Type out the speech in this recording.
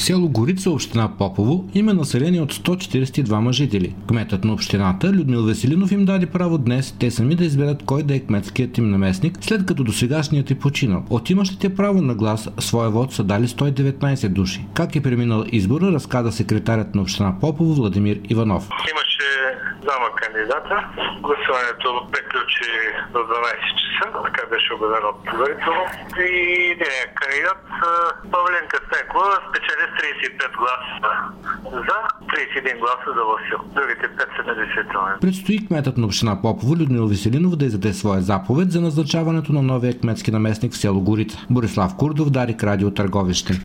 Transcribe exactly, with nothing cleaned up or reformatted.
Село Горица, община Попово, има население от сто четиридесет и двама жители. Кметът на общината Людмил Веселинов им даде право днес те сами да изберат кой да е кметският им наместник, след като досегашният е починал. От имащите право на глас своя вод са дали сто и деветнадесет души. Как е преминал избора, разказа секретарят на община Попово Владимир Иванов. Имаше двама кандидата. Гласуването приключи до дванадесет часа, така беше обявено предварително. И един кандидат, Павленка Стенкова, спечели с тридесет и пет гласа за, тридесет и един гласа за Васил. Другите пет са недействителни. Предстои кметът на община Попово Людмил Веселинов да издаде своя заповед за назначаването на новия кметски наместник в село Горица. Борислав Курдов, Дарик, Радио Търговище.